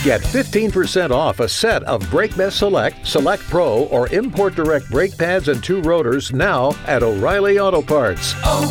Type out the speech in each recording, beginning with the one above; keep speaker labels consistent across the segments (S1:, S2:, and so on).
S1: Get 15% off a set of BrakeMess Select, Select Pro, or Import Direct brake pads and 2 rotors now at O'Reilly Auto Parts.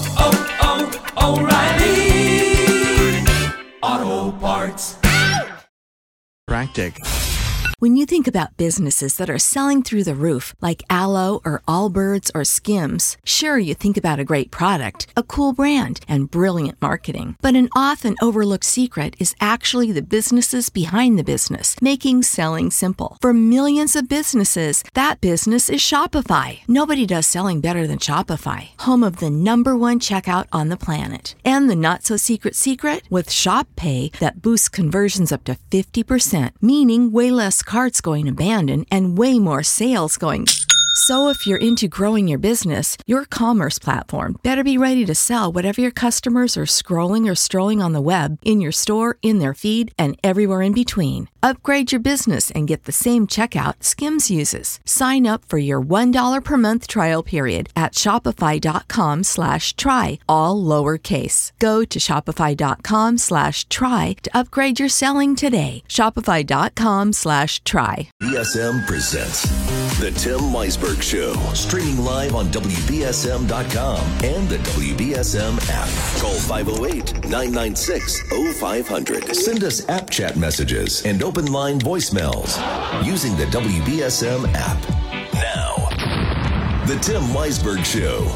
S2: O'Reilly Auto Parts.
S3: Practic.
S4: When you think about businesses that are selling through the roof, like Aloe or Allbirds or Skims, sure, you think about a great product, a cool brand, and brilliant marketing. But an often overlooked secret is actually the businesses behind the business, making selling simple. For millions of businesses, that business is Shopify. Nobody does selling better than Shopify, home of the #1 checkout on the planet. And the not-so-secret secret? With Shop Pay that boosts conversions up to 50%, meaning way less carts going abandoned and way more sales going. So if you're into growing your business, your commerce platform better be ready to sell whatever your customers are scrolling or strolling on the web, in your store, in their feed, and everywhere in between. Upgrade your business and get the same checkout Skims uses. Sign up for your $1 per month trial period at shopify.com/try, all lowercase. Go to shopify.com/try to upgrade your selling today. Shopify.com/try.
S5: BSM presents The Tim Weisberg Show, streaming live on WBSM.com and the WBSM app. Call 508-996-0500. Send us app chat messages and open line voicemails using the WBSM app. Now, The Tim Weisberg Show.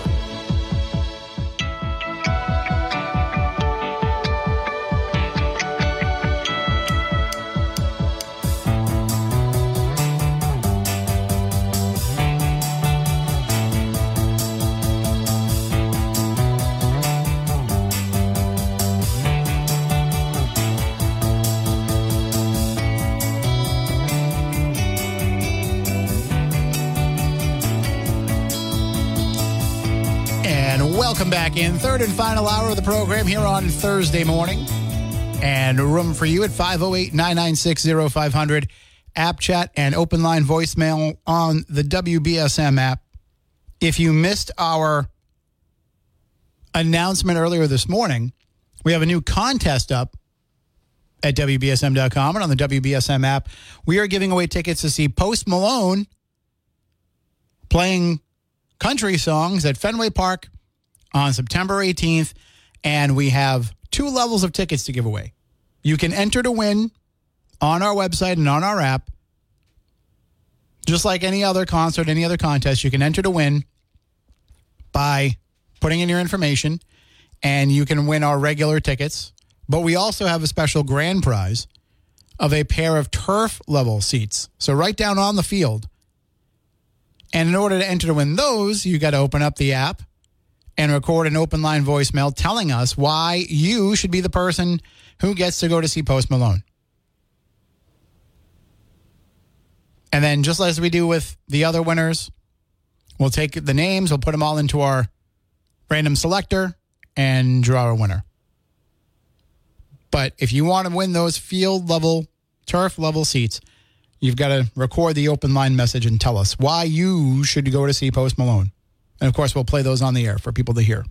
S6: Welcome back in. Third and final hour of the program here on Thursday morning. And room for you at 508-996-0500. App chat and open line voicemail on the WBSM app. If you missed our announcement earlier this morning, we have a new contest up at WBSM.com and on the WBSM app. We are giving away tickets to see Post Malone playing country songs at Fenway Park on September 18th, and we have 2 levels of tickets to give away. You can enter to win on our website and on our app. Just like any other concert, any other contest, you can enter to win by putting in your information, and you can win our regular tickets. But we also have a special grand prize of a pair of turf-level seats. So right down on the field. And in order to enter to win those, you got to open up the app and record an open line voicemail telling us why you should be the person who gets to go to see Post Malone. And then just as we do with the other winners, we'll take the names, we'll put them all into our random selector and draw a winner. But if you want to win those field level, turf level seats, you've got to record the open line message and tell us why you should go to see Post Malone. And, of course, we'll play those on the air for people to hear.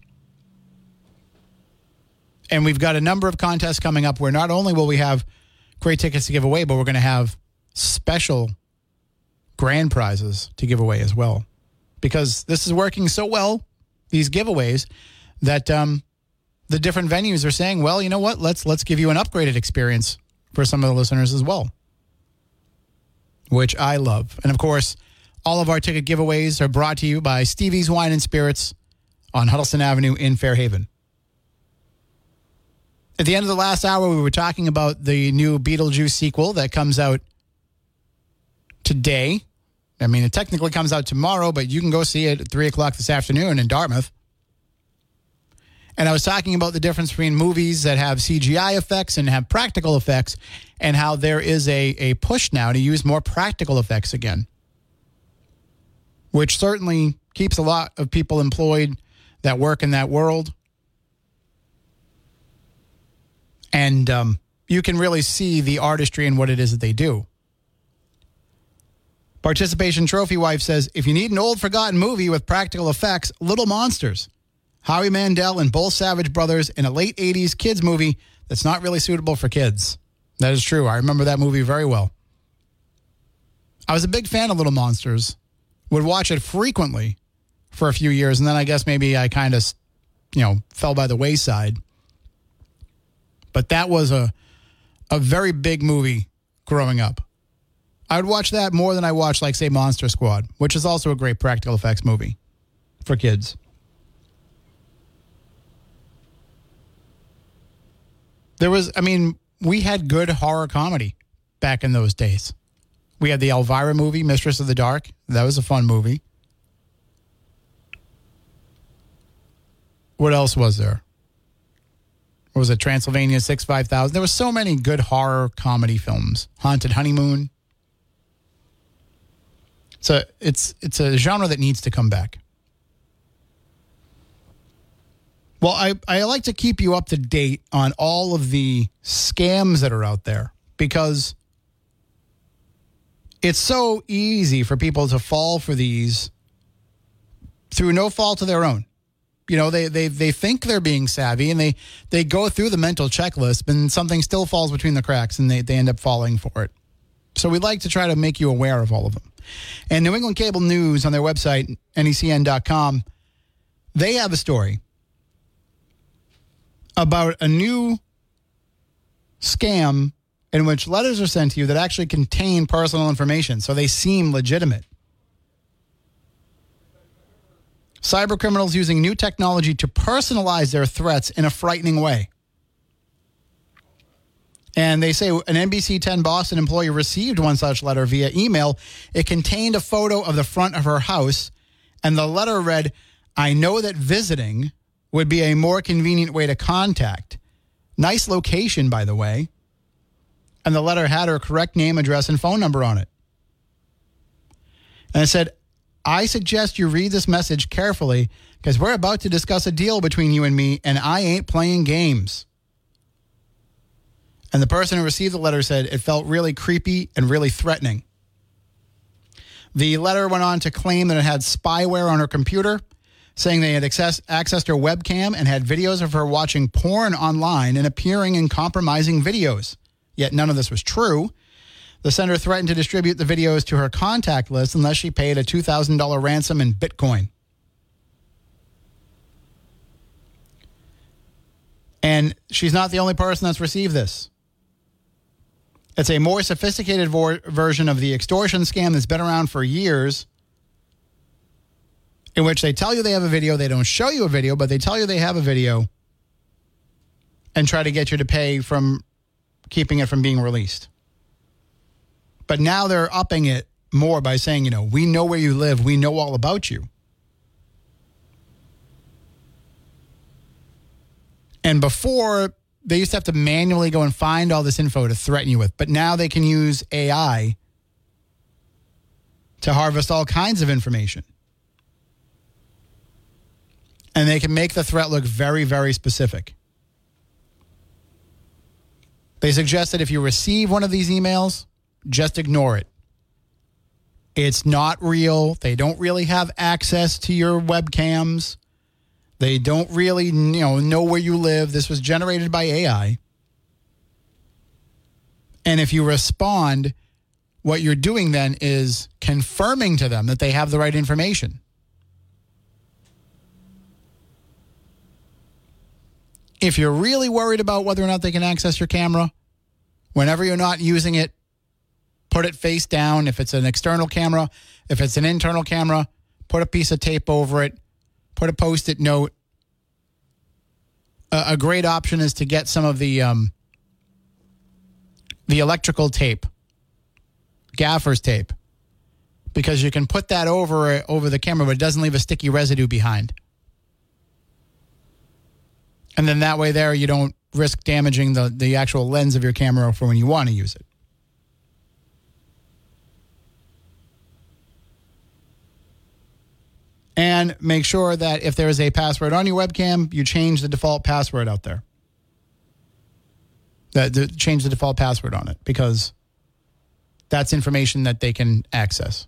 S6: And we've got a number of contests coming up where not only will we have great tickets to give away, but we're going to have special grand prizes to give away as well. Because this is working so well, these giveaways, that the different venues are saying, well, you know what, let's give you an upgraded experience for some of the listeners as well. Which I love. And, of course, all of our ticket giveaways are brought to you by Stevie's Wine and Spirits on Huddleston Avenue in Fairhaven. At the end of the last hour, we were talking about the new Beetlejuice sequel that comes out today. I mean, it technically comes out tomorrow, but you can go see it at 3 o'clock this afternoon in Dartmouth. And I was talking about the difference between movies that have CGI effects and have practical effects, and how there is a push now to use more practical effects again, which certainly keeps a lot of people employed that work in that world. And you can really see the artistry in what it is that they do. Participation Trophy Wife says, if you need an old forgotten movie with practical effects, Little Monsters. Howie Mandel and both Savage Brothers in a late 80s kids movie that's not really suitable for kids. That is true. I remember that movie very well. I was a big fan of Little Monsters. Would watch it frequently for a few years, and then I guess maybe I kind of, fell by the wayside. But that was a very big movie growing up. I would watch that more than I watched, like, say, Monster Squad, which is also a great practical effects movie for kids. We had good horror comedy back in those days. We had the Elvira movie, Mistress of the Dark. That was a fun movie. What else was there? What was it? Transylvania 6-5000. There were so many good horror comedy films. Haunted Honeymoon. So it's a genre that needs to come back. Well, I like to keep you up to date on all of the scams that are out there because it's so easy for people to fall for these through no fault of their own. They think they're being savvy and they go through the mental checklist and something still falls between the cracks and they end up falling for it. So we'd like to try to make you aware of all of them. And New England Cable News on their website, necn.com, they have a story about a new scam in which letters are sent to you that actually contain personal information, so they seem legitimate. Cybercriminals using new technology to personalize their threats in a frightening way. And they say an NBC 10 Boston employee received one such letter via email. It contained a photo of the front of her house, and the letter read, "I know that visiting would be a more convenient way to contact." Nice location, by the way. And the letter had her correct name, address, and phone number on it. And it said, "I suggest you read this message carefully because we're about to discuss a deal between you and me, and I ain't playing games." And the person who received the letter said it felt really creepy and really threatening. The letter went on to claim that it had spyware on her computer, saying they had accessed her webcam and had videos of her watching porn online and appearing in compromising videos. Yet none of this was true. The sender threatened to distribute the videos to her contact list unless she paid a $2,000 ransom in Bitcoin. And she's not the only person that's received this. It's a more sophisticated version of the extortion scam that's been around for years, in which they tell you they have a video. They don't show you a video, but they tell you they have a video and try to get you to pay from keeping it from being released. But now they're upping it more by saying, we know where you live. We know all about you. And before, they used to have to manually go and find all this info to threaten you with. But now they can use AI to harvest all kinds of information. And they can make the threat look very, very specific. They suggest that if you receive one of these emails, just ignore it. It's not real. They don't really have access to your webcams. They don't really know where you live. This was generated by AI. And if you respond, what you're doing then is confirming to them that they have the right information. If you're really worried about whether or not they can access your camera, whenever you're not using it, put it face down. If it's an external camera, if it's an internal camera, put a piece of tape over it, put a Post-it note. A great option is to get some of the electrical tape, gaffer's tape, because you can put that over the camera, but it doesn't leave a sticky residue behind. And then that way there, you don't risk damaging the actual lens of your camera for when you want to use it. And make sure that if there is a password on your webcam, you change the default password out there. Change the default password on it, because that's information that they can access.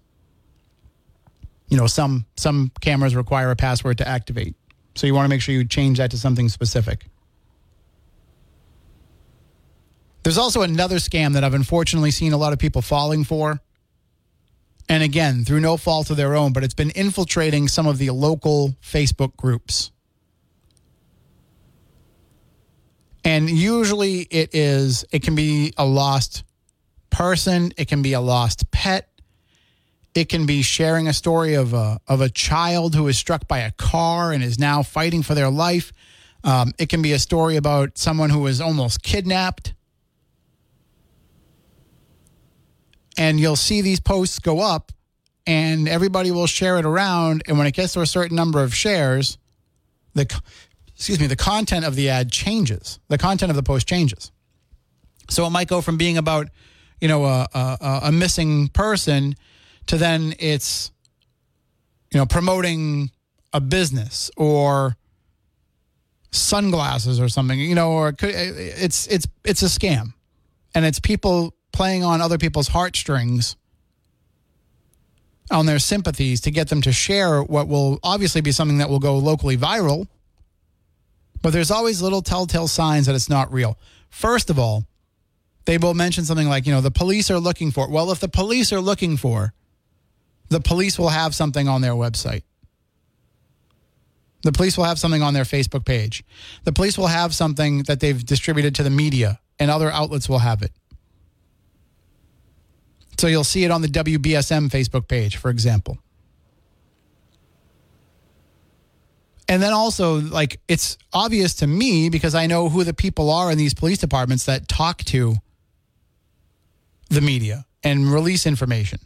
S6: Some cameras require a password to activate. So you want to make sure you change that to something specific. There's also another scam that I've unfortunately seen a lot of people falling for. And again, through no fault of their own, but it's been infiltrating some of the local Facebook groups. And usually it can be a lost person. It can be a lost pet. It can be sharing a story of a child who was struck by a car and is now fighting for their life. It can be a story about someone who was almost kidnapped. And you'll see these posts go up and everybody will share it around. And when it gets to a certain number of shares, the content of the ad changes. The content of the post changes. So it might go from being about, a missing person to then it's, promoting a business or sunglasses or something, or it's a scam. And it's people playing on other people's heartstrings, on their sympathies to get them to share what will obviously be something that will go locally viral. But there's always little telltale signs that it's not real. First of all, they will mention something like, the police are looking for. Well, if the police are looking for, the police will have something on their website. The police will have something on their Facebook page. The police will have something that they've distributed to the media, and other outlets will have it. So you'll see it on the WBSM Facebook page, for example. And then also, it's obvious to me because I know who the people are in these police departments that talk to the media and release information.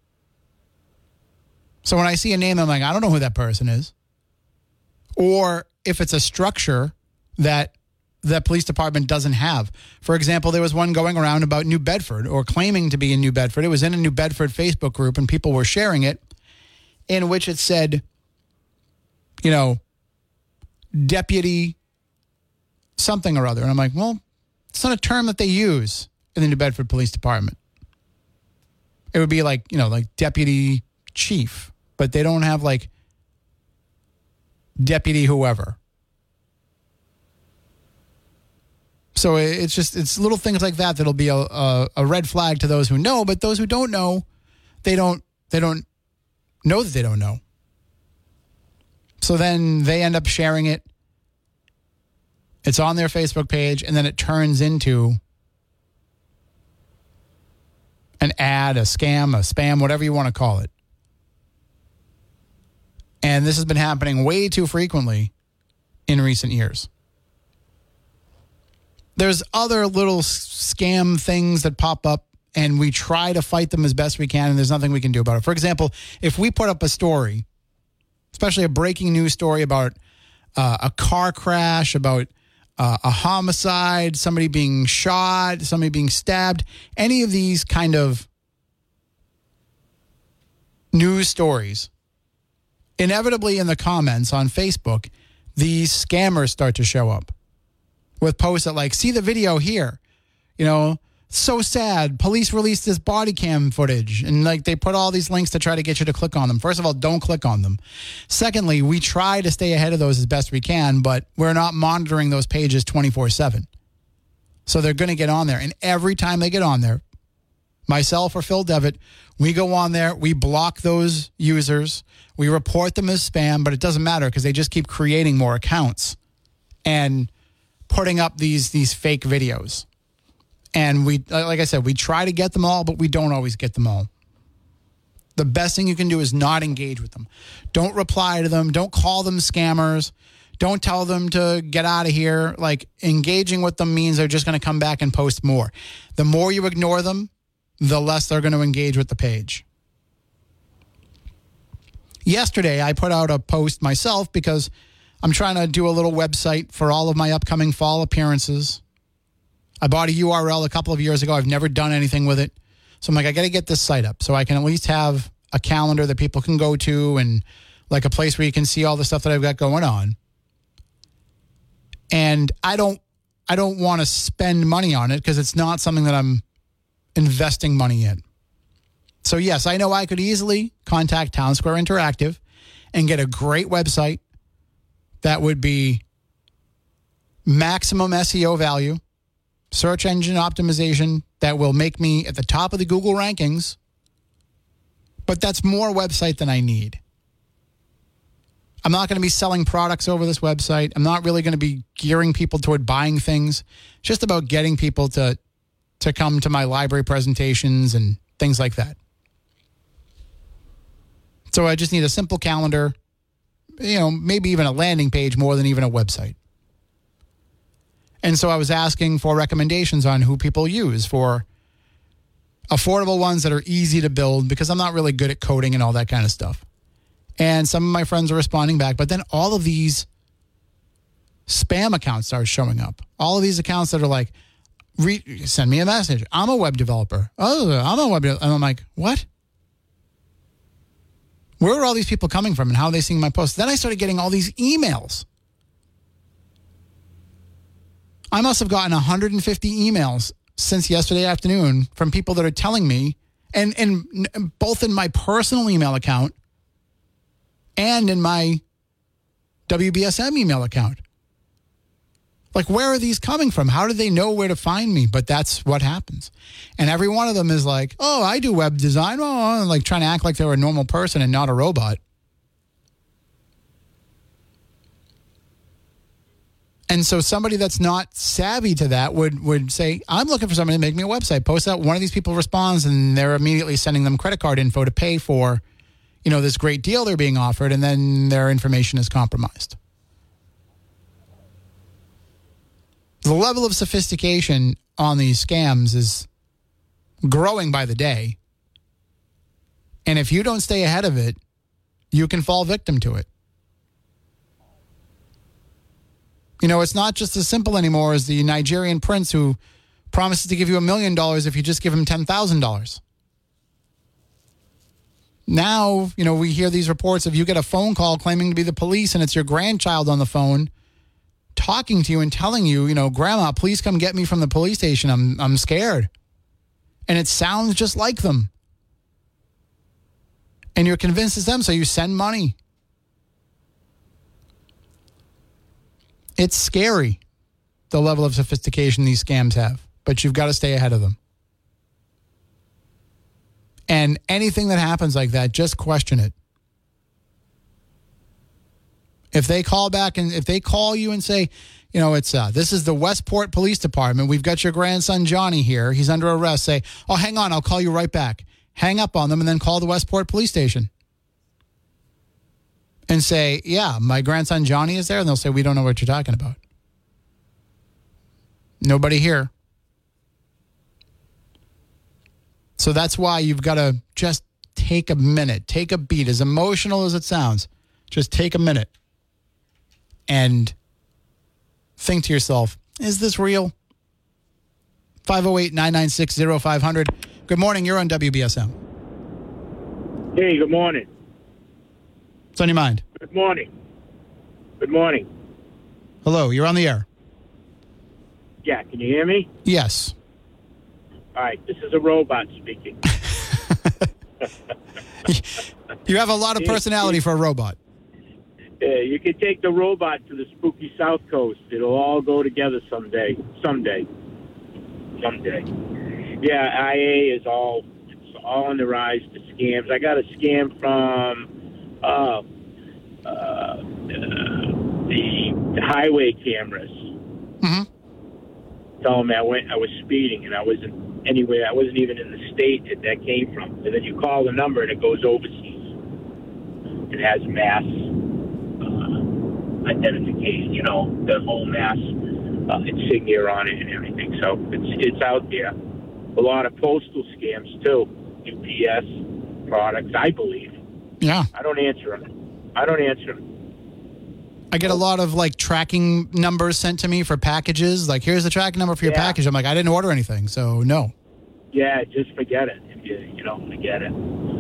S6: So when I see a name, I'm like, I don't know who that person is. Or if it's a structure that the police department doesn't have. For example, there was one going around about New Bedford or claiming to be in New Bedford. It was in a New Bedford Facebook group and people were sharing it, in which it said, deputy something or other. And I'm like, well, it's not a term that they use in the New Bedford Police Department. It would be like deputy chief, but they don't have deputy whoever. So it's little things like that that'll be a red flag to those who know, but those who don't know, they don't know that they don't know. So then they end up sharing it. It's on their Facebook page, and then it turns into an ad, a scam, a spam, whatever you want to call it. And this has been happening way too frequently in recent years. There's other little scam things that pop up, and we try to fight them as best we can, and there's nothing we can do about it. For example, if we put up a story, especially a breaking news story about a car crash, about a homicide, somebody being shot, somebody being stabbed, any of these kind of news stories, inevitably in the comments on Facebook, these scammers start to show up with posts that see the video here, so sad. Police released this body cam footage, and they put all these links to try to get you to click on them. First of all, don't click on them. Secondly, we try to stay ahead of those as best we can, but we're not monitoring those pages 24/7. So they're going to get on there, and every time they get on there, myself or Phil Devitt, we go on there, we block those users, we report them as spam, but it doesn't matter because they just keep creating more accounts and putting up these fake videos. And we, like I said, we try to get them all, but we don't always get them all. The best thing you can do is not engage with them. Don't reply to them. Don't call them scammers. Don't tell them to get out of here. Engaging with them means they're just going to come back and post more. The more you ignore them, the less they're going to engage with the page. Yesterday, I put out a post myself because I'm trying to do a little website for all of my upcoming fall appearances. I bought a URL a couple of years ago. I've never done anything with it. So I'm like, I got to get this site up so I can at least have a calendar that people can go to and a place where you can see all the stuff that I've got going on. And I don't want to spend money on it because it's not something that I'm investing money in. So yes, I know I could easily contact Town Square Interactive and get a great website that would be maximum SEO value, search engine optimization that will make me at the top of the Google rankings, but that's more website than I need. I'm not going to be selling products over this website. I'm not really going to be gearing people toward buying things. It's just about getting people to come to my library presentations and things like that. So I just need a simple calendar, maybe even a landing page more than even a website. And so I was asking for recommendations on who people use for affordable ones that are easy to build, because I'm not really good at coding and all that kind of stuff. And some of my friends are responding back, but then all of these spam accounts start showing up. All of these accounts that are like, send me a message. I'm a web developer. Oh, I'm a web developer. And I'm like, what? Where are all these people coming from and how are they seeing my posts? Then I started getting all these emails. I must have gotten 150 emails since yesterday afternoon from people that are telling me, and both in my personal email account and in my WBSM email account. Like, where are these coming from? How do they know where to find me? But that's what happens. And every one of them is like, oh, I do web design. Oh, like trying to act like they're a normal person and not a robot. And so somebody that's not savvy to that would say, I'm looking for somebody to make me a website. Post that. One of these people responds, and they're immediately sending them credit card info to pay for, this great deal they're being offered, and then their information is compromised. The level of sophistication on these scams is growing by the day. And if you don't stay ahead of it, you can fall victim to it. It's not just as simple anymore as the Nigerian prince who promises to give you $1 million if you just give him $10,000. Now, we hear these reports of you get a phone call claiming to be the police, and it's your grandchild on the phone talking to you and telling you, Grandma, please come get me from the police station. I'm scared. And it sounds just like them. And you're convinced it's them, so you send money. It's scary, the level of sophistication these scams have, but you've got to stay ahead of them. And anything that happens like that, just question it. If they call back and if they call you and say, this is the Westport Police Department. We've got your grandson, Johnny, here. He's under arrest. Say, oh, hang on. I'll call you right back. Hang up on them and then call the Westport Police Station. And say, yeah, my grandson, Johnny, is there. And they'll say, we don't know what you're talking about. Nobody here. So that's why you've got to just take a minute, take a beat, as emotional as it sounds. Just take a minute and think to yourself, is this real? 508-996-0500. Good morning. You're on WBSM.
S2: Hey, good morning.
S6: What's on your mind?
S2: Good morning. Good morning.
S6: Hello. You're on the air.
S2: Yeah, can you hear me?
S6: Yes.
S2: All right, this is a robot speaking.
S6: You have a lot of personality for a robot.
S2: Yeah, you can take the robot to the spooky South Coast. It'll all go together someday. Yeah, IA is all on the rise to scams. I got a scam from the highway cameras.
S6: Mm-hmm.
S2: Telling me I was speeding and I wasn't anywhere. I wasn't even in the state that came from. And then you call the number and it goes overseas. It has mass identification, the whole mass insignia on it and everything. So it's out there. A lot of postal scams too. UPS products, I believe.
S6: Yeah.
S2: I don't answer them.
S6: I get a lot of tracking numbers sent to me for packages. Like, here's the tracking number for your package. I'm like, I didn't order anything, so no.
S2: Yeah, just forget it. If you don't forget it.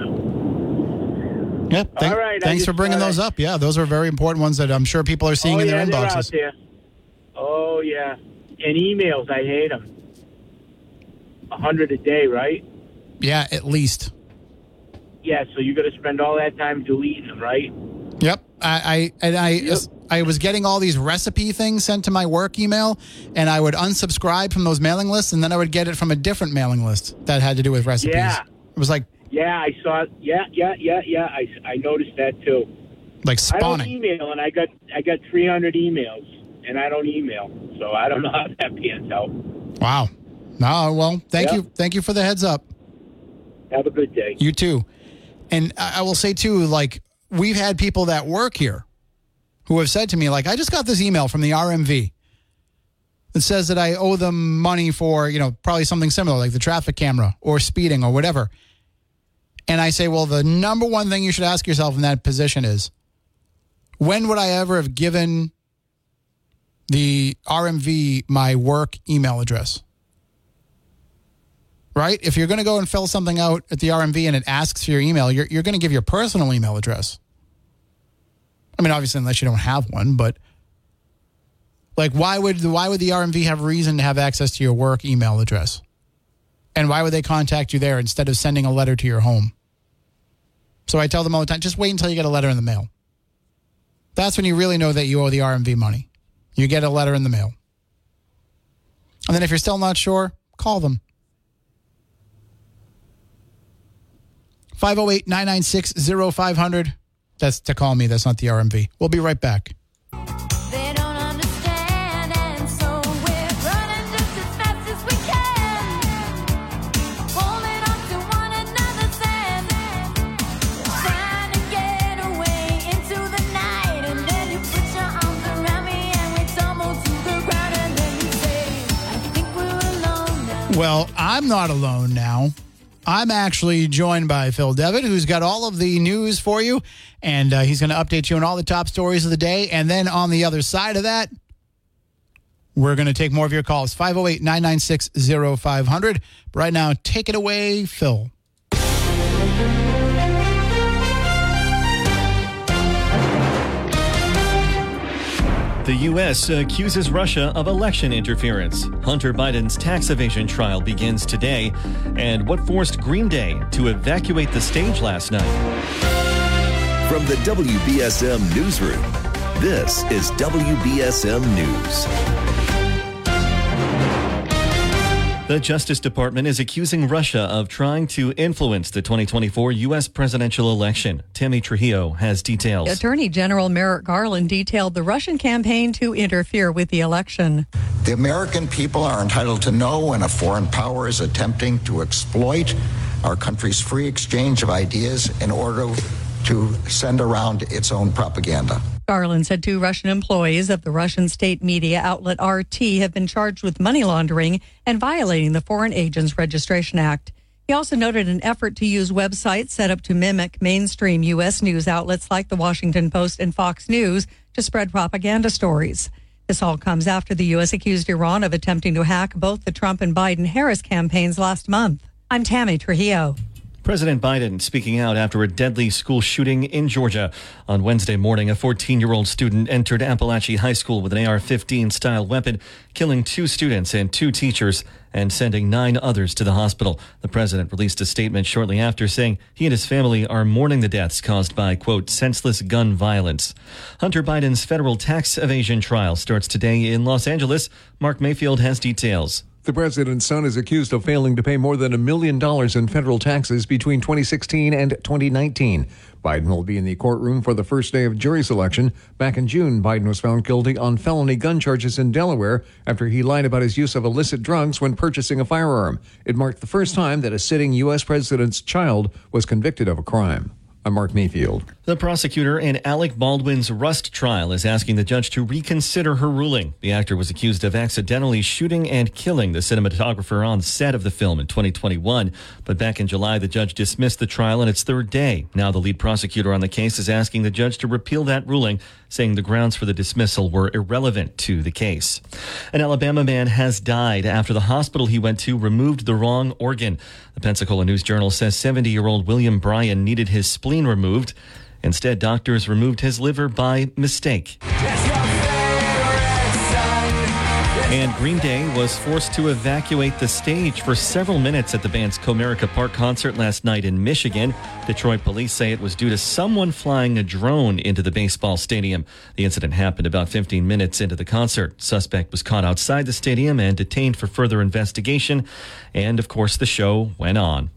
S2: So.
S6: Yep.
S2: All right.
S6: Thanks for bringing those up. Yeah, those are very important ones that I'm sure people are seeing in their inboxes.
S2: They're out there. Oh, yeah. And emails, I hate them. 100 a day, right?
S6: Yeah, at least.
S2: Yeah, so you got to spend all that time deleting them, right?
S6: Yep. I was getting all these recipe things sent to my work email, and I would unsubscribe from those mailing lists, and then I would get it from a different mailing list that had to do with recipes.
S2: Yeah.
S6: It was like...
S2: Yeah, I saw it. Yeah. I noticed that too.
S6: Like
S2: I don't
S6: spawning.
S2: email, and I got 300 emails, and I don't email, so I don't know how that pans out.
S6: Wow. No, well, thank you. Thank you for the heads up.
S2: Have a good day.
S6: You too. And I will say too, like, we've had people that work here who have said to me, like, I just got this email from the RMV that says that I owe them money for, probably something similar, like the traffic camera or speeding or whatever. And I say, well, the number one thing you should ask yourself in that position is, when would I ever have given the RMV my work email address? Right? If you're going to go and fill something out at the RMV and it asks for your email, you're going to give your personal email address. I mean, obviously, unless you don't have one, but like, why would the RMV have reason to have access to your work email address? And why would they contact you there instead of sending a letter to your home? So I tell them all the time, just wait until you get a letter in the mail. That's when you really know that you owe the RMV money. You get a letter in the mail. And then if you're still not sure, call them. 508-996-0500. That's to call me. That's not the RMV. We'll be right back.
S7: They don't understand, and so we're running just as fast as we can, holding on to one another's hand, trying to get away into the night, and then you put your arms around me and we tumble to the ground, and then you say, I think we're alone now.
S6: Well, I'm not alone now. I'm actually joined by Phil Devitt, who's got all of the news for you, and he's going to update you on all the top stories of the day. And then on the other side of that, we're going to take more of your calls, 508-996-0500. But right now, take it away, Phil.
S8: The U.S. accuses Russia of election interference. Hunter Biden's tax evasion trial begins today. And what forced Green Day to evacuate the stage last night?
S5: From the WBSM Newsroom, this is WBSM News.
S8: The Justice Department is accusing Russia of trying to influence the 2024 U.S. presidential election. Tammy Trujillo has details.
S9: Attorney General Merrick Garland detailed the Russian campaign to interfere with the election.
S10: The American people are entitled to know when a foreign power is attempting to exploit our country's free exchange of ideas in order to send around its own propaganda.
S9: Garland said 2 Russian employees of the Russian state media outlet RT have been charged with money laundering and violating the Foreign Agents Registration Act. He also noted an effort to use websites set up to mimic mainstream U.S. news outlets like the Washington Post and Fox News to spread propaganda stories. This all comes after the U.S. accused Iran of attempting to hack both the Trump and Biden-Harris campaigns last month. I'm Tammy Trujillo.
S8: President Biden speaking out after a deadly school shooting in Georgia. On Wednesday morning, a 14-year-old student entered Appalachia High School with an AR-15 style weapon, killing 2 students and 2 teachers and sending 9 others to the hospital. The president released a statement shortly after saying he and his family are mourning the deaths caused by, quote, senseless gun violence. Hunter Biden's federal tax evasion trial starts today in Los Angeles. Mark Mayfield has details.
S11: The president's son is accused of failing to pay more than $1 million in federal taxes between 2016 and 2019. Biden will be in the courtroom for the first day of jury selection. Back in June, Biden was found guilty on felony gun charges in Delaware after he lied about his use of illicit drugs when purchasing a firearm. It marked the first time that a sitting U.S. president's child was convicted of a crime. I'm Mark Mayfield.
S8: The prosecutor in Alec Baldwin's Rust trial is asking the judge to reconsider her ruling. The actor was accused of accidentally shooting and killing the cinematographer on set of the film in 2021. But back in July, the judge dismissed the trial on its 3rd day. Now the lead prosecutor on the case is asking the judge to repeal that ruling, saying the grounds for the dismissal were irrelevant to the case. An Alabama man has died after the hospital he went to removed the wrong organ. The Pensacola News-Journal says 70-year-old William Bryan needed his spleen removed. Instead, doctors removed his liver by mistake. And Green Day was forced to evacuate the stage for several minutes at the band's Comerica Park concert last night in Michigan. Detroit police say it was due to someone flying a drone into the baseball stadium. The incident happened about 15 minutes into the concert. Suspect was caught outside the stadium and detained for further investigation. And, of course, the show went on.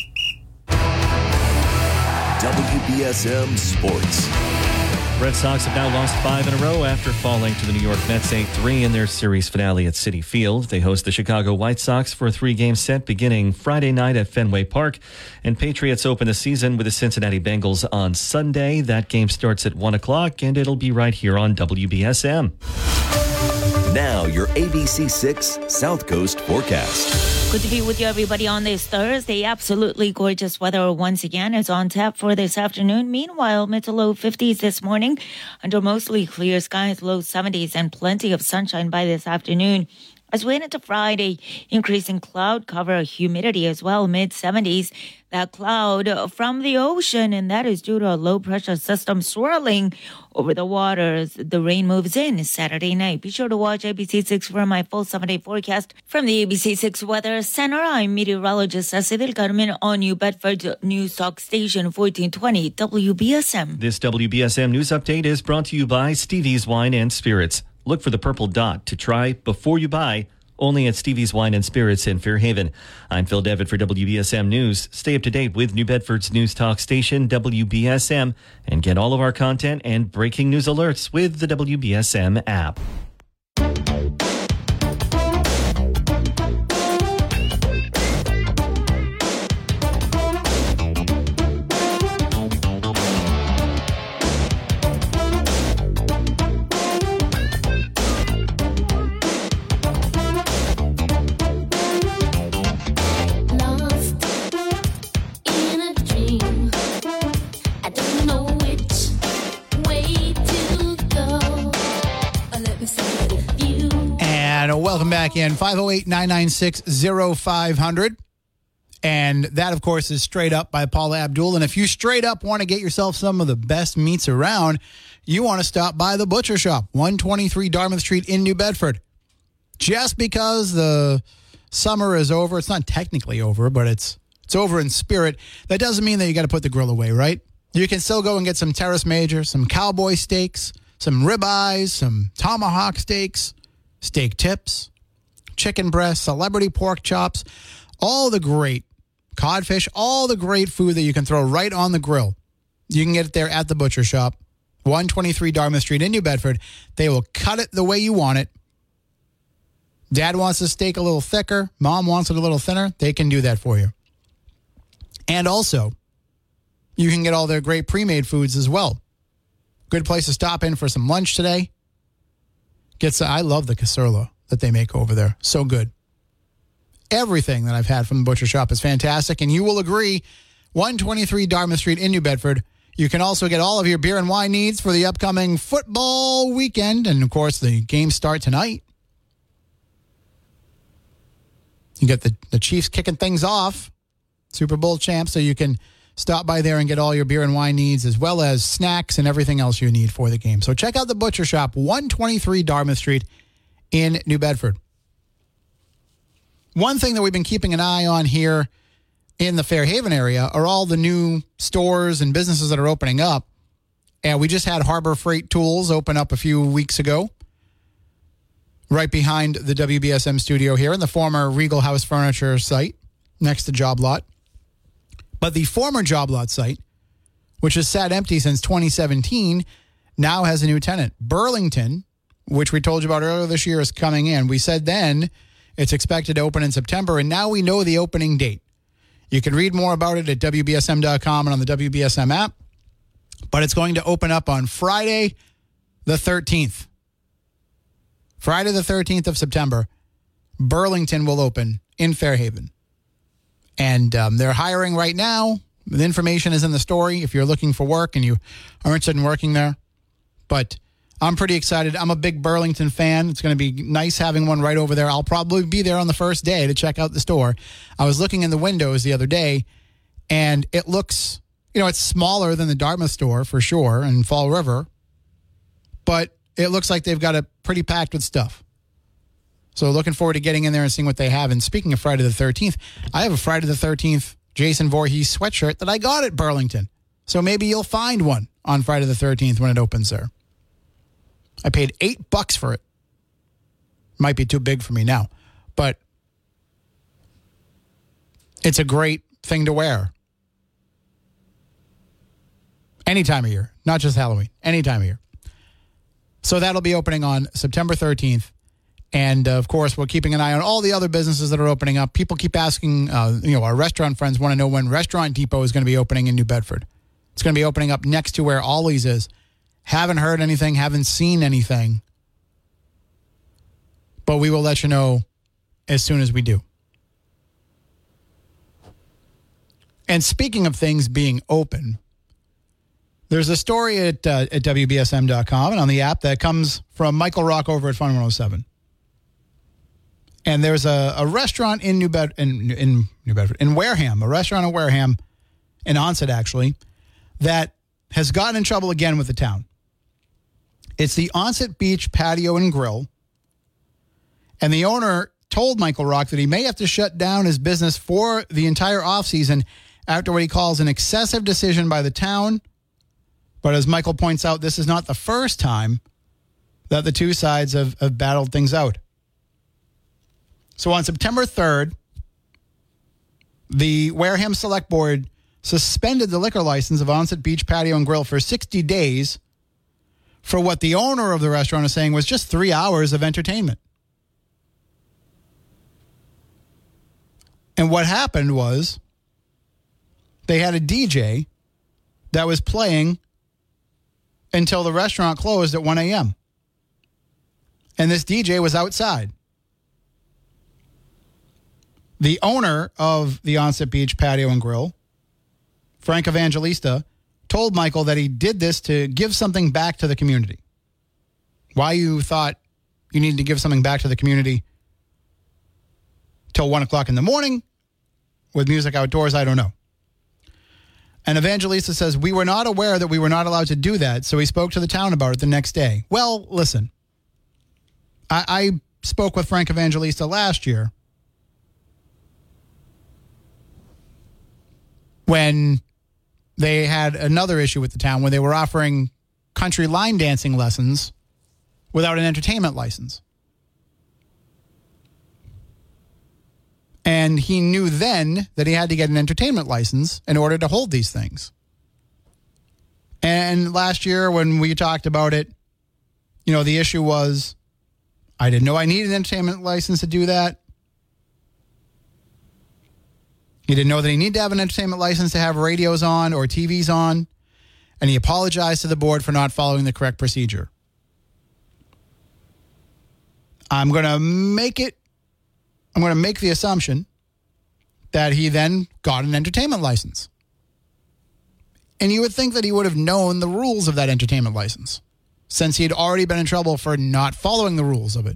S5: WBSM Sports.
S8: Red Sox have now lost 5 in a row after falling to the New York Mets 8-3 in their series finale at Citi Field. They host the Chicago White Sox for a 3-game set beginning Friday night at Fenway Park. And Patriots open the season with the Cincinnati Bengals on Sunday. That game starts at 1 o'clock, and it'll be right here on WBSM.
S5: Now, your ABC6 South Coast forecast.
S12: Good to be with you, everybody, on this Thursday. Absolutely gorgeous weather once again is on tap for this afternoon. Meanwhile, mid to low 50s this morning under mostly clear skies, low 70s, and plenty of sunshine by this afternoon. As we head into Friday, increasing cloud cover, humidity as well, mid-70s. That cloud from the ocean, and that is due to a low-pressure system swirling over the waters. The rain moves in Saturday night. Be sure to watch ABC6 for my full 7-day forecast. From the ABC6 Weather Center, I'm meteorologist Ceci del Carmen on New Bedford News Talk Station 1420 WBSM.
S8: This WBSM News Update is brought to you by Stevie's Wine and Spirits. Look for the purple dot to try before you buy, only at Stevie's Wine and Spirits in Fairhaven. I'm Phil Devitt for WBSM News. Stay up to date with New Bedford's news talk station, WBSM, and get all of our content and breaking news alerts with the WBSM app.
S6: Welcome back in 508-996-0500. And that, of course, is Straight Up by Paula Abdul. And if you straight up want to get yourself some of the best meats around, you want to stop by the Butcher Shop, 123 Dartmouth Street in New Bedford. Just because the summer is over, it's not technically over, but it's over in spirit. That doesn't mean that you got to put the grill away, right? You can still go and get some Terrace Major, some cowboy steaks, some ribeyes, some tomahawk steaks, steak tips, chicken breasts, celebrity pork chops, all the great codfish, all the great food that you can throw right on the grill. You can get it there at the Butcher Shop, 123 Dartmouth Street in New Bedford. They will cut it the way you want it. Dad wants the steak a little thicker. Mom wants it a little thinner. They can do that for you. And also, you can get all their great pre-made foods as well. Good place to stop in for some lunch today. I love the caserla that they make over there. So good. Everything that I've had from the Butcher Shop is fantastic, and you will agree, 123 Dartmouth Street in New Bedford. You can also get all of your beer and wine needs for the upcoming football weekend, and, of course, the games start tonight. You get the Chiefs kicking things off, Super Bowl champs, so you can stop by there and get all your beer and wine needs, as well as snacks and everything else you need for the game. So check out the Butcher Shop, 123 Dartmouth Street in New Bedford. One thing that we've been keeping an eye on here in the Fairhaven area are all the new stores and businesses that are opening up. And we just had Harbor Freight Tools open up a few weeks ago, right behind the WBSM studio here in the former Regal House Furniture site next to Job Lot. But the former Job Lot site, which has sat empty since 2017, now has a new tenant. Burlington, which we told you about earlier this year, is coming in. We said then it's expected to open in September, and now we know the opening date. You can read more about it at WBSM.com and on the WBSM app. But it's going to open up on Friday the 13th. Friday the 13th of September, Burlington will open in Fairhaven. And they're hiring right now. The information is in the story if you're looking for work and you are interested in working there. But I'm pretty excited. I'm a big Burlington fan. It's going to be nice having one right over there. I'll probably be there on the first day to check out the store. I was looking in the windows the other day, and it looks, it's smaller than the Dartmouth store for sure in Fall River. But it looks like they've got it pretty packed with stuff. So looking forward to getting in there and seeing what they have. And speaking of Friday the 13th, I have a Friday the 13th Jason Voorhees sweatshirt that I got at Burlington. So maybe you'll find one on Friday the 13th when it opens there. I paid $8 for it. Might be too big for me now, but it's a great thing to wear. Any time of year, not just Halloween, any time of year. So that'll be opening on September 13th. And, of course, we're keeping an eye on all the other businesses that are opening up. People keep asking, our restaurant friends want to know when Restaurant Depot is going to be opening in New Bedford. It's going to be opening up next to where Ollie's is. Haven't heard anything, haven't seen anything. But we will let you know as soon as we do. And speaking of things being open, there's a story at WBSM.com and on the app that comes from Michael Rock over at Fun 107. And there's a restaurant in in Wareham, a restaurant in Wareham, in Onset actually, that has gotten in trouble again with the town. It's the Onset Beach Patio and Grill. And the owner told Michael Rock that he may have to shut down his business for the entire offseason after what he calls an excessive decision by the town. But as Michael points out, this is not the first time that the two sides have battled things out. So on September 3rd, the Wareham Select Board suspended the liquor license of Onset Beach Patio and Grill for 60 days for what the owner of the restaurant is saying was just 3 hours of entertainment. And what happened was they had a DJ that was playing until the restaurant closed at 1 a.m. And this DJ was outside. The owner of the Onset Beach Patio and Grill, Frank Evangelista, told Michael that he did this to give something back to the community. Why you thought you needed to give something back to the community till 1 o'clock in the morning with music outdoors, I don't know. And Evangelista says, we were not aware that we were not allowed to do that, so we spoke to the town about it the next day. Well, listen, I spoke with Frank Evangelista last year when they had another issue with the town when they were offering country line dancing lessons without an entertainment license. And he knew then that he had to get an entertainment license in order to hold these things. And last year when we talked about it, the issue was, I didn't know I needed an entertainment license to do that. He didn't know that he needed to have an entertainment license to have radios on or TVs on. And he apologized to the board for not following the correct procedure. I'm going to make the assumption that he then got an entertainment license. And you would think that he would have known the rules of that entertainment license, since he had already been in trouble for not following the rules of it.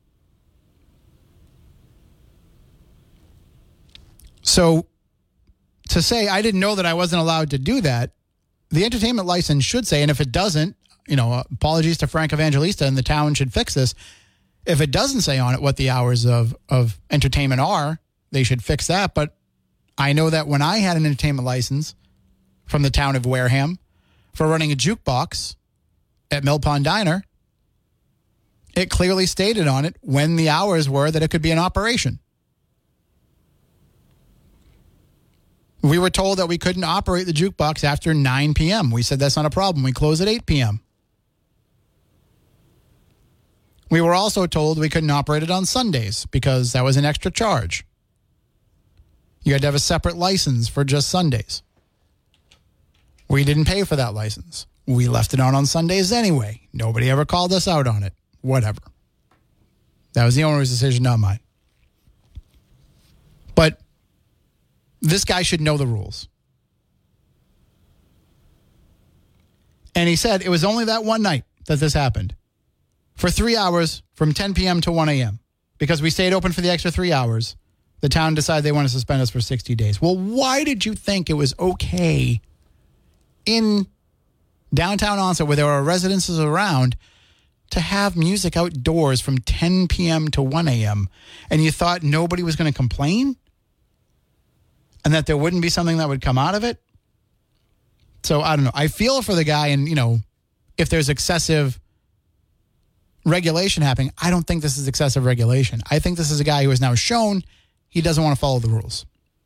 S6: So to say, I didn't know that I wasn't allowed to do that, the entertainment license should say, and if it doesn't, apologies to Frank Evangelista and the town should fix this. If it doesn't say on it what the hours of entertainment are, they should fix that. But I know that when I had an entertainment license from the town of Wareham for running a jukebox at Mill Pond Diner, it clearly stated on it when the hours were that it could be in operation. We were told that we couldn't operate the jukebox after 9 p.m. We said that's not a problem. We close at 8 p.m. We were also told we couldn't operate it on Sundays because that was an extra charge. You had to have a separate license for just Sundays. We didn't pay for that license. We left it on Sundays anyway. Nobody ever called us out on it. Whatever. That was the owner's decision, not mine. But this guy should know the rules. And he said it was only that one night that this happened. For 3 hours from 10 p.m. to 1 a.m. Because we stayed open for the extra 3 hours, the town decided they want to suspend us for 60 days. Well, why did you think it was okay in downtown Onset, where there are residences around, to have music outdoors from 10 p.m. to 1 a.m. and you thought nobody was going to complain and that there wouldn't be something that would come out of it? So I don't know. I feel for the guy, and, if there's excessive regulation happening, I don't think this is excessive regulation. I think this is a guy who has now shown he doesn't want to follow the rules.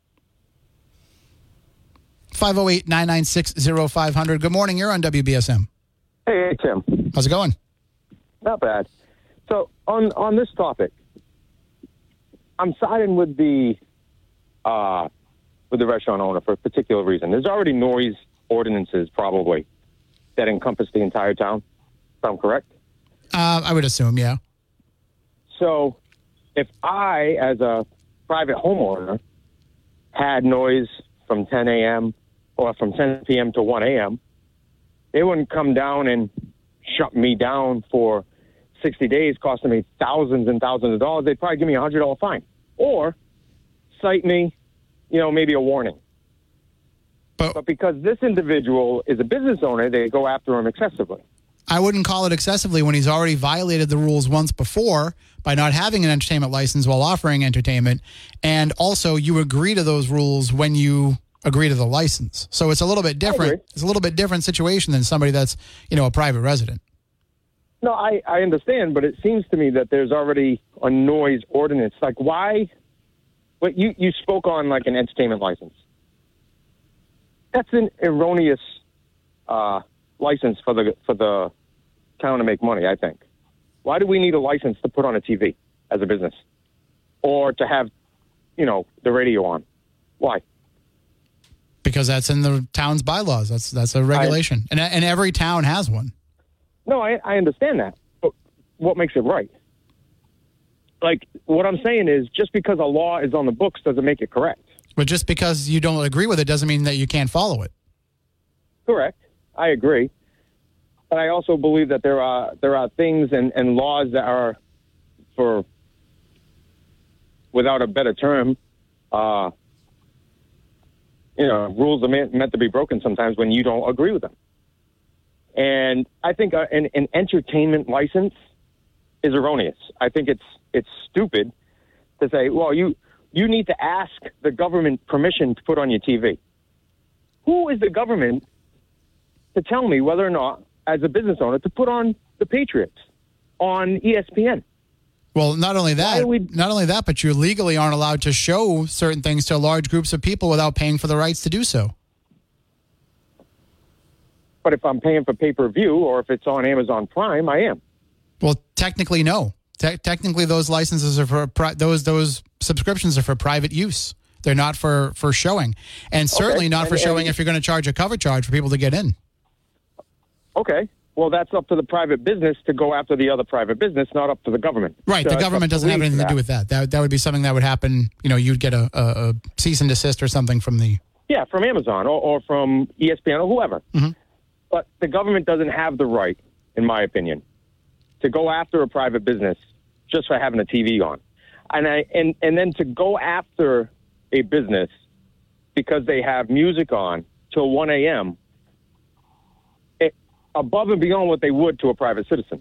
S6: 508-996-0500. Good morning. You're on WBSM.
S13: Hey, Tim.
S6: How's it going?
S13: Not bad. So on this topic, I'm siding with the restaurant owner for a particular reason. There's already noise ordinances probably that encompass the entire town, if I'm correct.
S6: I would assume, yeah.
S13: So if I, as a private homeowner, had noise from 10 a.m. or from 10 p.m. to 1 a.m., they wouldn't come down and shut me down for 60 days, costing me thousands and thousands of dollars. They'd probably give me a $100 fine or cite me, maybe a warning. But because this individual is a business owner, they go after him excessively.
S6: I wouldn't call it excessively when he's already violated the rules once before by not having an entertainment license while offering entertainment. And also, you agree to those rules when you agree to the license. So it's a little bit different. It's a little bit different situation than somebody that's, a private resident.
S13: No, I understand, but it seems to me that there's already a noise ordinance. Like, why? But you spoke on like an entertainment license. That's an erroneous license for the town to make money, I think. Why do we need a license to put on a TV as a business? Or to have, the radio on? Why?
S6: Because that's in the town's bylaws. That's a regulation. And every town has one.
S13: No, I understand that. But what makes it right? Like, what I'm saying is just because a law is on the books doesn't make it correct.
S6: But just because you don't agree with it doesn't mean that you can't follow it.
S13: Correct. I agree. But I also believe that there are things and laws that are, for without a better term, rules are meant to be broken sometimes when you don't agree with them. And I think an entertainment license is erroneous. I think it's stupid to say, well, you need to ask the government permission to put on your TV. Who is the government to tell me whether or not, as a business owner, to put on the Patriots on ESPN?
S6: Well, not only that, but you legally aren't allowed to show certain things to large groups of people without paying for the rights to do so.
S13: But if I'm paying for pay-per-view or if it's on Amazon Prime, I am.
S6: Well, technically, no. Technically, those licenses are for those subscriptions are for private use. They're not for showing, and certainly not for showing if you're going to charge a cover charge for people to get in.
S13: Okay. Well, that's up to the private business to go after the other private business, not up to the government.
S6: Right. The government doesn't have anything to do with that. That would be something that would happen. You'd get a cease and desist or something from the...
S13: Yeah, from Amazon or from ESPN or whoever.
S6: Mm-hmm.
S13: But the government doesn't have the right, in my opinion, to go after a private business just for having a TV on. And then to go after a business because they have music on till 1 a.m., above and beyond what they would to a private citizen.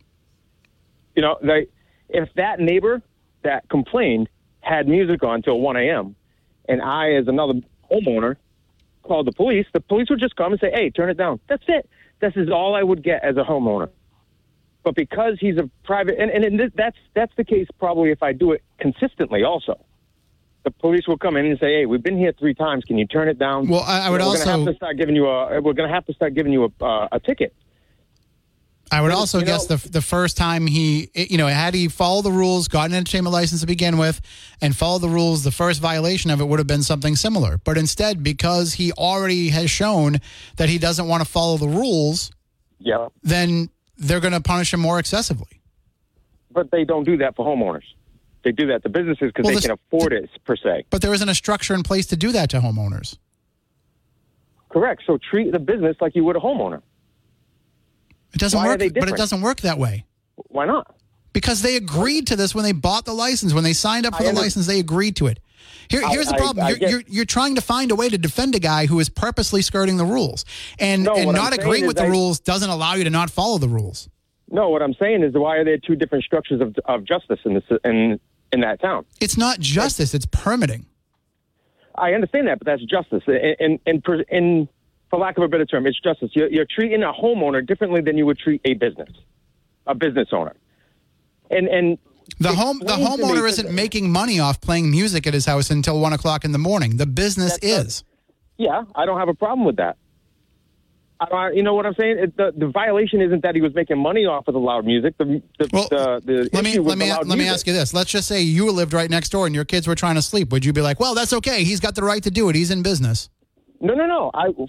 S13: If that neighbor that complained had music on till 1 a.m., and I, as another homeowner, called the police would just come and say, hey, turn it down. That's it. This is all I would get as a homeowner. But because he's a private, and that's the case probably if I do it consistently also. The police will come in and say, hey, we've been here 3 times. Can you turn it down?
S6: Well, I would also...
S13: We're going to have to start giving you a ticket.
S6: I would also guess the first time had he followed the rules, got an entertainment license to begin with, and followed the rules, the first violation of it would have been something similar. But instead, because he already has shown that he doesn't want to follow the rules, then they're going to punish him more excessively.
S13: But they don't do that for homeowners. They do that to businesses because they can afford it, per se.
S6: But there isn't a structure in place to do that to homeowners.
S13: Correct. So treat the business like you would a homeowner.
S6: It doesn't work, but it doesn't work that way.
S13: Why not?
S6: Because they agreed to this when they bought the license. When they signed up for the license, they agreed to it. Here's the problem. You're trying to find a way to defend a guy who is purposely skirting the rules. And not agreeing with the rules doesn't allow you to not follow the rules.
S13: No, what I'm saying is why are there two different structures of justice in that town?
S6: It's not justice; it's permitting.
S13: I understand that, but that's justice. In for lack of a better term, it's justice. You're treating a homeowner differently than you would treat a business owner. And
S6: the homeowner isn't making money off playing music at his house until 1 o'clock in the morning. The business is.
S13: Yeah, I don't have a problem with that. You know what I'm saying? The violation isn't that he was making money off of the loud music. Let
S6: me ask you this. Let's just say you lived right next door and your kids were trying to sleep. Would you be like, well, that's okay. He's got the right to do it. He's in business.
S13: No.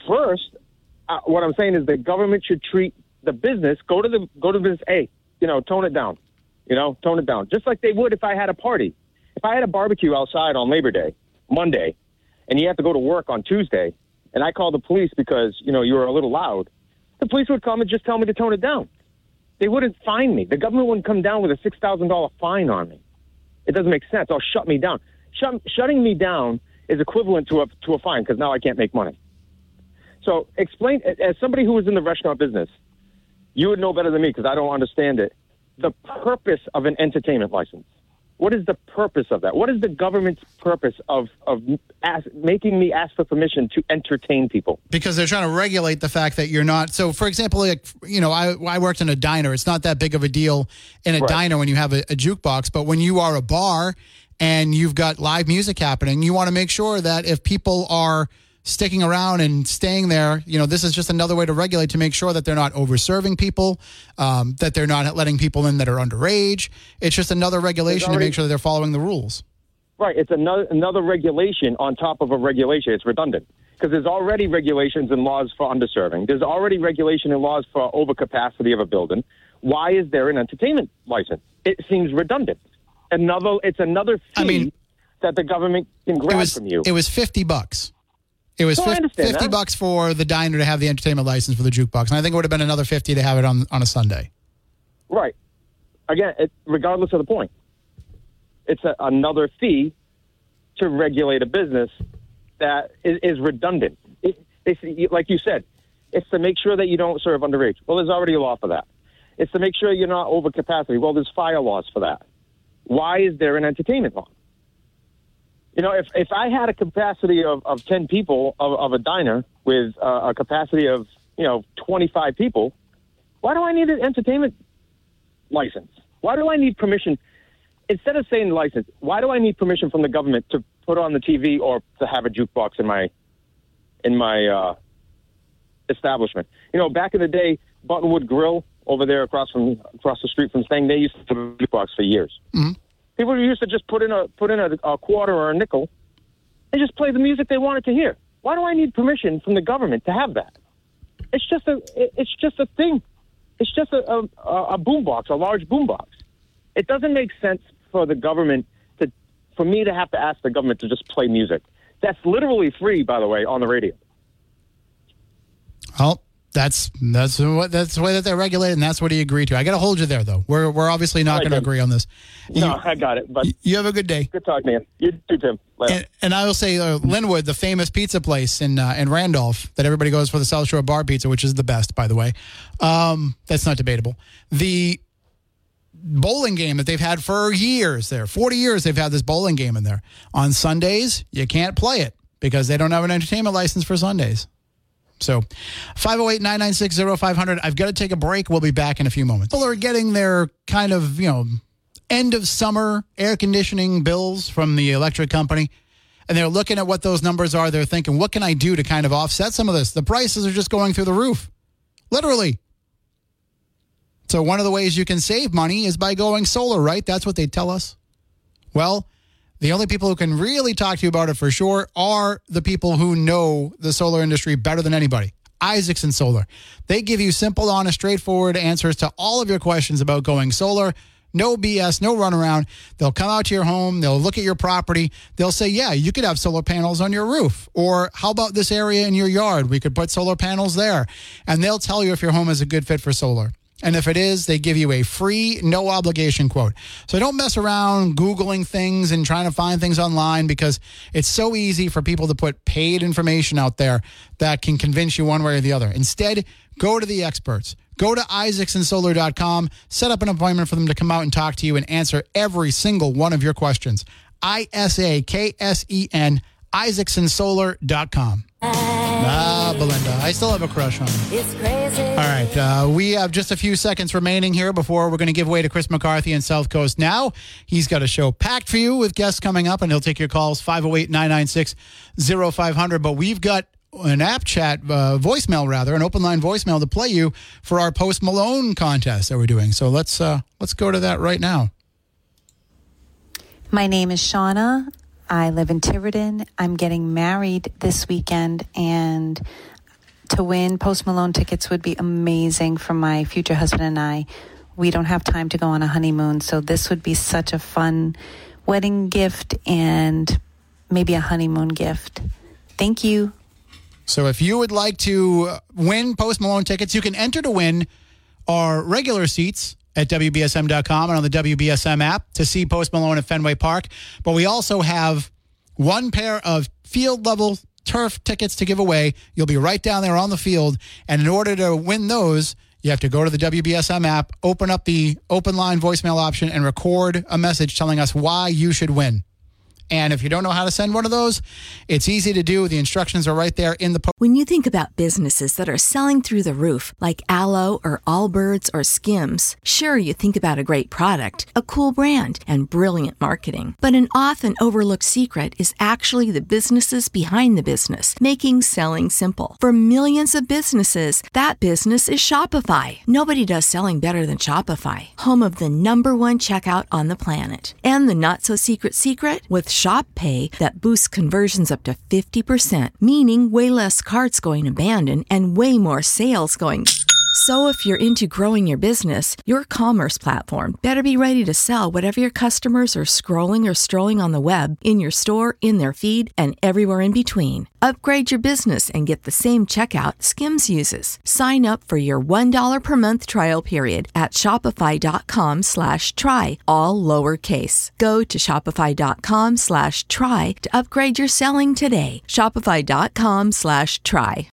S13: What I'm saying is the government should treat the business, go to the business, hey, tone it down. Tone it down. Just like they would if I had a party. If I had a barbecue outside on Labor Day, Monday, and you have to go to work on Tuesday, and I call the police because, you were a little loud, the police would come and just tell me to tone it down. They wouldn't fine me. The government wouldn't come down with a $6,000 fine on me. It doesn't make sense. Or shut me down. Shutting me down is equivalent to a fine because now I can't make money. So explain, as somebody who was in the restaurant business, you would know better than me because I don't understand it, the purpose of an entertainment license. What is the purpose of that? What is the government's purpose of making me ask for permission to entertain people?
S6: Because they're trying to regulate the fact that you're not. So, for example, I worked in a diner. It's not that big of a deal in a diner when you have a jukebox. But when you are a bar and you've got live music happening, you want to make sure that if people are sticking around and staying there, this is just another way to regulate to make sure that they're not over-serving people, that they're not letting people in that are underage. It's just another regulation to make sure that they're following the rules.
S13: Right. It's another regulation on top of a regulation. It's redundant because there's already regulations and laws for underserving. There's already regulation and laws for overcapacity of a building. Why is there an entertainment license? It seems redundant. It's another fee that the government can grab from you.
S6: It was $50. It was $50 for the diner to have the entertainment license for the jukebox, and I think it would have been another $50 to have it on a Sunday.
S13: Right. Again, regardless of the point, it's another fee to regulate a business that is redundant. Like you said, it's to make sure that you don't serve underage. Well, there's already a law for that. It's to make sure you're not over capacity. Well, there's fire laws for that. Why is there an entertainment law? If I had a capacity of 10 people of a diner with a capacity of, 25 people, why do I need an entertainment license? Why do I need permission? Instead of saying license, why do I need permission from the government to put on the TV or to have a jukebox in my establishment? Back in the day, Buttonwood Grill over there across the street from Stang, they used to have a jukebox for years. Mm-hmm. People used to just put in a quarter or a nickel and just play the music they wanted to hear. Why do I need permission from the government to have that? It's just a thing. It's just a boombox, a large boombox. It doesn't make sense for the government for me to have to ask the government to just play music. That's literally free, by the way, on the radio.
S6: Well, that's the way that they're regulated, and that's what he agreed to. I got to hold you there, though. We're obviously not going to agree on this.
S13: No, I got it. But
S6: you have a good day.
S13: Good talk, man. You too, Tim.
S6: And I will say, Linwood, the famous pizza place in Randolph that everybody goes for, the South Shore Bar Pizza, which is the best, by the way. That's not debatable. The bowling game that they've had for years there, 40 years they've had this bowling game in there. On Sundays, you can't play it because they don't have an entertainment license for Sundays. So 508-996-0500. I've got to take a break. We'll be back in a few moments. People are getting their kind of, end of summer air conditioning bills from the electric company, and they're looking at what those numbers are. They're thinking, what can I do to kind of offset some of this? The prices are just going through the roof, literally. So one of the ways you can save money is by going solar, right? That's what they tell us. Well, the only people who can really talk to you about it for sure are the people who know the solar industry better than anybody. Isaacson Solar. They give you simple, honest, straightforward answers to all of your questions about going solar. No BS, no runaround. They'll come out to your home. They'll look at your property. They'll say, yeah, you could have solar panels on your roof. Or how about this area in your yard? We could put solar panels there. And they'll tell you if your home is a good fit for solar. And if it is, they give you a free, no obligation quote. So don't mess around Googling things and trying to find things online because it's so easy for people to put paid information out there that can convince you one way or the other. Instead, go to the experts. Go to isaacsonsolar.com, set up an appointment for them to come out and talk to you and answer every single one of your questions. ISAKSEN, isaacsonsolar.com. Belinda, I still have a crush on you.
S7: It's crazy.
S6: All right, we have just a few seconds remaining here before we're going to give way to Chris McCarthy in South Coast Now. He's got a show packed for you with guests coming up, and he'll take your calls, 508-996-0500. But we've got an app chat voicemail, an open line voicemail to play you for our Post Malone contest that we're doing. So let's go to that right now.
S14: My name is Shauna. I live in Tiverton. I'm getting married this weekend, and to win Post Malone tickets would be amazing for my future husband and I. We don't have time to go on a honeymoon, so this would be such a fun wedding gift and maybe a honeymoon gift. Thank you.
S6: So if you would like to win Post Malone tickets, you can enter to win our regular seats at WBSM.com and on the WBSM app to see Post Malone at Fenway Park. But we also have one pair of field-level turf tickets to give away. You'll be right down there on the field. And in order to win those, you have to go to the WBSM app, open up the open line voicemail option, and record a message telling us why you should win. And if you don't know how to send one of those, it's easy to do. The instructions are right there in the post.
S4: When you think about businesses that are selling through the roof, like Aloe or Allbirds or Skims, sure, you think about a great product, a cool brand, and brilliant marketing. But an often overlooked secret is actually the businesses behind the business, making selling simple. For millions of businesses, that business is Shopify. Nobody does selling better than Shopify, home of the #1 checkout on the planet. And the not-so-secret secret? With Shop Pay that boosts conversions up to 50%, meaning way less carts going abandoned and way more sales going. So if you're into growing your business, your commerce platform better be ready to sell whatever your customers are scrolling or strolling on the web, in your store, in their feed, and everywhere in between. Upgrade your business and get the same checkout Skims uses. Sign up for your $1 per month trial period at shopify.com/try, all lowercase. Go to shopify.com/try to upgrade your selling today. Shopify.com/try.